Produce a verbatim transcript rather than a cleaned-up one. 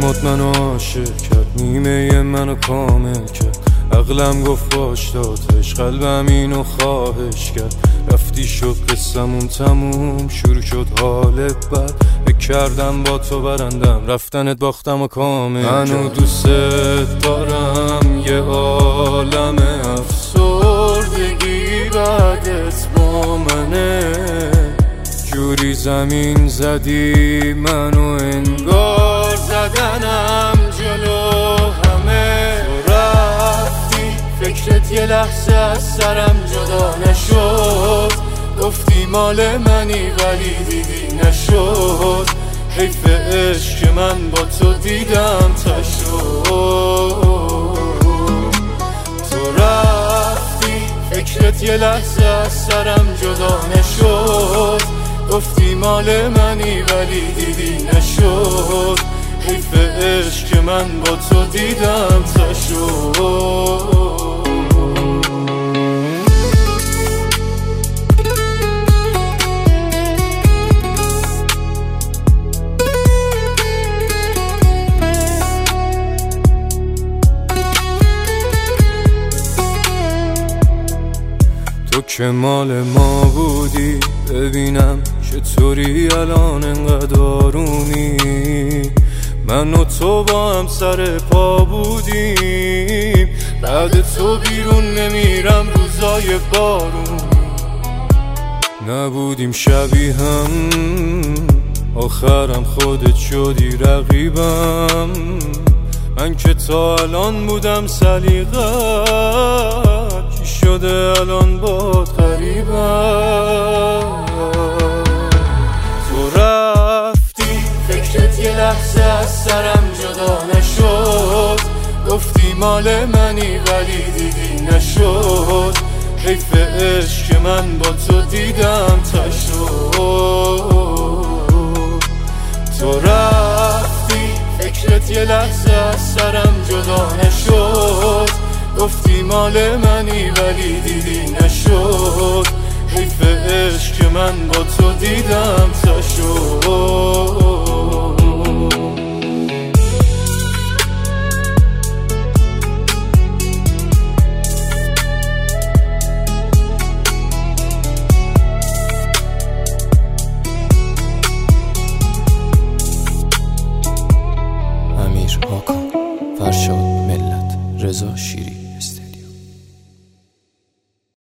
چشمات منو عاشق کرد، نیمه منو کامل کرد. عقلم گفت باش دادش، قلبم اینو خواهش کرد. رفتی شد قصمون تموم، شروع شد حال بد. فکر کردم با تو برندم، رفتنت باختم و کامل کرد. منو دوست دارم، یه عالم افسردگی بعدت با منه. جوری زمین زدی منو انگار زدنم جلو همه. تو رفتی فکرت یه لحظه از سرم جدا نشد. گفتی مال منی ولی دیدی نشد. حیف عشق من با تو دیدم تا شد. تو رفتی فکرت یه لحظه از سرم جدا نشد. گفتی مال منی ولی دیدی نشد. حیف عشق من با تو دیدم تا شد. تو که مال ما بودی، ببینم چطوری الان انقدر آرومی. من و تو با هم سر پا بودیم، بعد تو بیرون نمیرم روزای بارون. نبودیم شبیه هم، آخرم خودت شدی رقیبم. من که تا الان بودم سلیقت، چی شده الان باد غریبم. تو رفتی فکرت یه لحظه از سرم جدا نشد. گفتی مال منی ولی دیدی نشد. حیف عشق من با تو دیدم تا شد. تو رفتی فکرت یه لحظه از سرم جدا نشد. گفتی مال منی ولی دیدی نشد. حیف عشق من با تو دیدم تا شد. امیر حاکان، فرشاد ملت، رضا شیری.